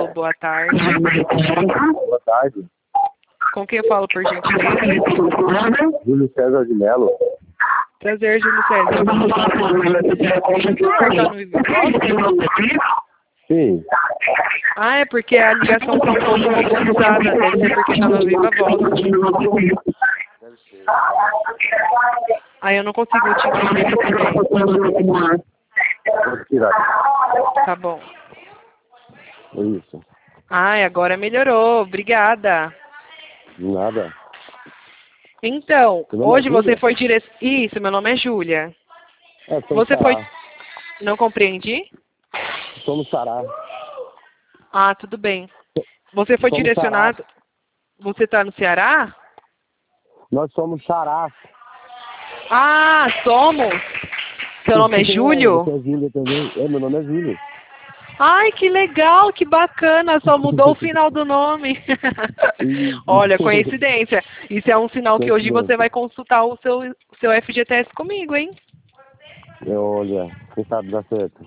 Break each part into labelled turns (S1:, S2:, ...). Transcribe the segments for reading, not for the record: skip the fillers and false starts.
S1: boa tarde.
S2: Boa tarde.
S1: Com quem eu falo, por gentileza?
S2: Júlio César de Mello.
S1: Prazer, Júlio César. O senhor está no Vivo Voz?
S2: Sim.
S1: Ah, é porque a ligação está um pouco robotizada. Deve ser porque está no Viva Voz.
S2: Deve ser.
S1: Aí eu não consigo te entender muito bem.
S2: Vou tirar.
S1: Tá bom.
S2: Isso.
S1: Ai, agora melhorou. Obrigada.
S2: De nada.
S1: Então,
S2: Seu nome é
S1: hoje você
S2: Júlia?
S1: foi Isso, meu nome é Júlia.
S2: Somos
S1: Você foi...
S2: Sará.
S1: Não compreendi?
S2: Somos Sará.
S1: Ah, tudo bem. Você foi
S2: Somos
S1: direcionado... Você está no Ceará?
S2: Nós somos Sarás.
S1: Ah, somos. Seu nome é Júlio?
S2: Você é Júlia também? Meu nome é Júlio.
S1: Ai, que legal, que bacana. Só mudou o final do nome. Olha, coincidência. Isso é um sinal que hoje você vai consultar o seu FGTS comigo, hein?
S2: Olha, quem sabe dá certo.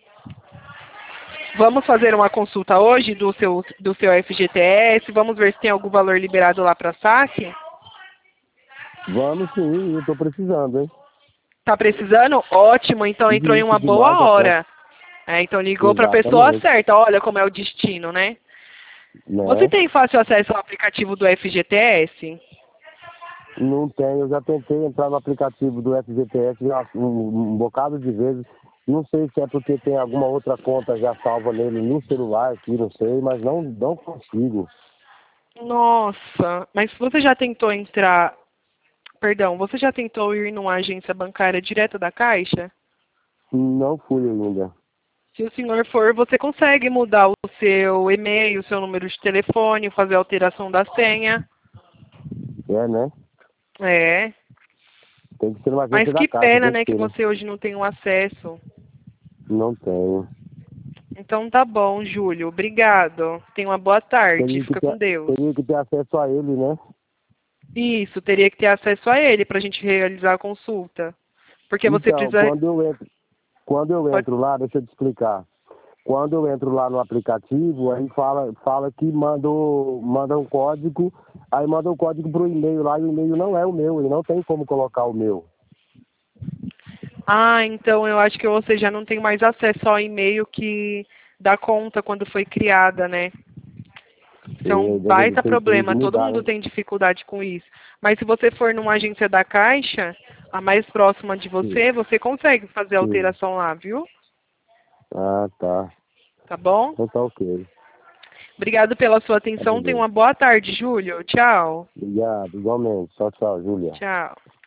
S1: Vamos fazer uma consulta hoje do seu FGTS. Vamos ver se tem algum valor liberado lá para saque.
S2: Vamos sim, eu tô precisando, hein?
S1: Tá precisando? Ótimo, então entrou em uma boa
S2: demais,
S1: hora. Então ligou para a pessoa
S2: Exatamente.
S1: certa. Olha como é o destino, né?
S2: Né?
S1: Você tem fácil acesso ao aplicativo do FGTS?
S2: Não tem, eu já tentei entrar no aplicativo do FGTS já um bocado de vezes. Não sei se é porque tem alguma outra conta já salva nele no celular aqui, não sei, mas não consigo.
S1: Nossa, mas você já tentou entrar... Perdão, você já tentou ir numa agência bancária direto da Caixa?
S2: Não fui ainda.
S1: Se o senhor for, você consegue mudar o seu e-mail, o seu número de telefone, fazer a alteração da senha.
S2: É, né?
S1: É.
S2: Tem que ser uma
S1: Mas
S2: agência da
S1: que
S2: Caixa,
S1: pena,
S2: tem que
S1: né, que
S2: ser, né?
S1: você hoje não tem um acesso.
S2: Não tenho.
S1: Então tá bom, Júlio. Obrigado. Tenha uma boa tarde. Fica com Deus.
S2: Teria que ter acesso a ele, né?
S1: Isso, teria que ter acesso a ele para a gente realizar a consulta. Porque você
S2: Então,
S1: precisa...
S2: quando eu entro lá, deixa eu te explicar. Quando eu entro lá no aplicativo, aí fala que manda um código, aí manda um código pro e-mail lá, e o e-mail não é o meu, e não tem como colocar o meu.
S1: Ah, então eu acho que você já não tem mais acesso ao e-mail que dá conta quando foi criada, né? Isso é um baita problema, todo mundo tem dificuldade com isso. Mas se você for numa agência da Caixa, a mais próxima de você, você consegue fazer a alteração lá, viu?
S2: Ah, tá.
S1: Tá bom?
S2: Então tá ok.
S1: Obrigado pela sua atenção, tenha uma boa tarde, Júlio. Tchau.
S2: Obrigado, igualmente. Tchau, tchau, Júlia.
S1: Tchau.